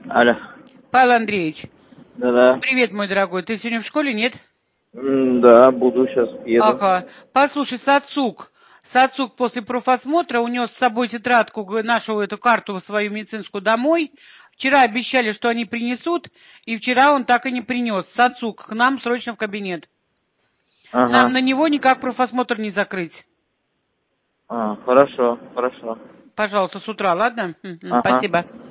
Алло. Павел Андреевич, Да-да. привет, мой дорогой. Ты сегодня в школе, нет? Да, буду, сейчас еду. Ага. Послушай, Сацук после профосмотра унес с собой тетрадку, нашу эту карту свою медицинскую домой. Вчера обещали, что они принесут, и вчера он так и не принес. Сацук, к нам срочно в кабинет. Нам Ага. на него никак профосмотр не закрыть. Хорошо, хорошо. Пожалуйста, с утра, ладно? Ага. Спасибо.